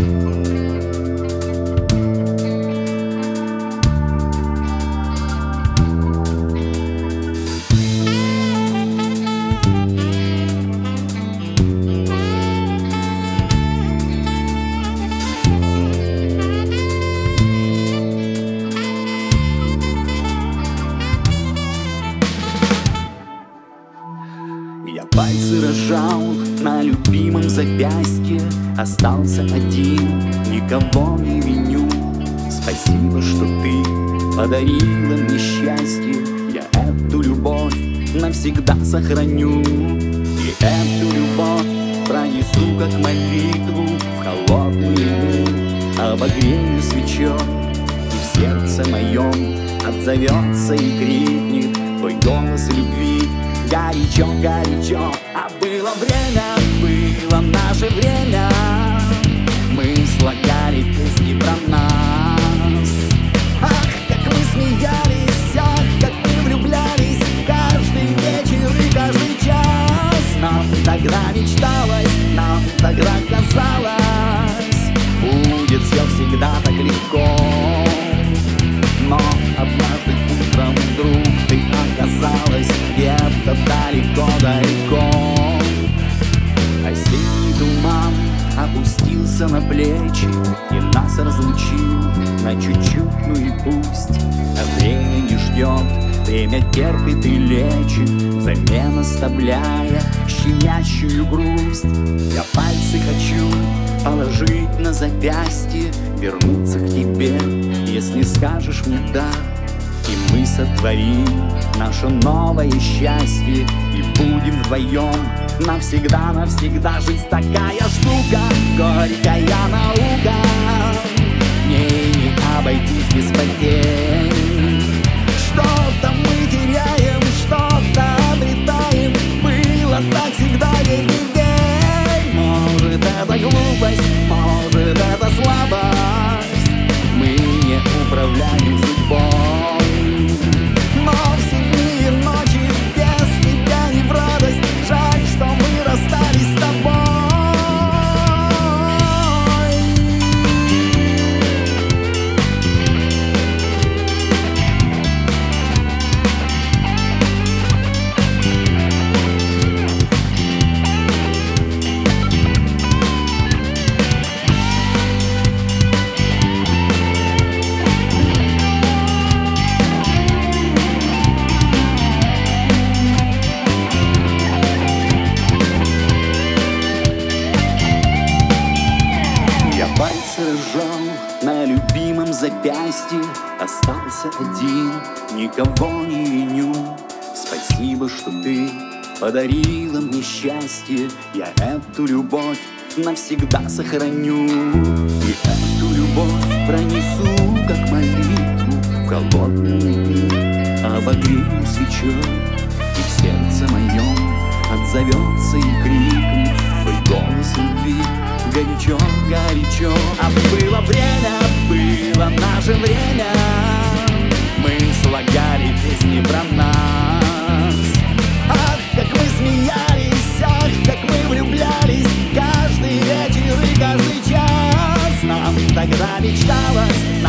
Я пальцы разжал на любимом запястье, остался один, никого не виню. Спасибо, что ты подарила мне счастье, я эту любовь навсегда сохраню. И эту любовь пронесу как молитву в холодные дни, обогрею свечой, и в сердце моем отзовется и крикнет твой голос любви. Горячо, горячо, а было время, было наше время. Мы слагали песни про нас. Ах, как мы смеялись, ах, как мы влюблялись каждый вечер и каждый час. Нам тогда мечталось, нам тогда казалось, будет все всегда так легко. Но однажды утром вдруг ты оказалась где-то далеко-далеко. Осенний туман опустился на плечи и нас разлучил на чуть-чуть, ну и пусть. А время не ждет, время терпит и лечит, взамен оставляя щемящую грусть. Я пальцы хочу положить на запястье, вернуться к тебе, если скажешь мне да. И мы сотворим наше новое счастье, и будем вдвоем навсегда, навсегда. Жизнь такая штука, горькая наука, в ней не обойтись без потерь. Что-то мы теряем, что-то обретаем, было так всегда, верь, не верь. Может, это глупость, может, это слабость, мы не управляем судьбой. Но все дни и ночи без тебя не в радость, жаль, что мы расстались с тобой. Сжал на любимом запястье, остался один, никого не виню. Спасибо, что ты подарила мне счастье, я эту любовь навсегда сохраню. И эту любовь пронесу как молитву в холодные дни, обогрею свечой, и в сердце моем отзовется и крикнет твой голос любви. Горячо, горячо, а было время, было наше время. Мы слагали песни про нас. Ах, как мы смеялись, ах, как мы влюблялись каждый вечер и каждый час. Нам тогда мечталось,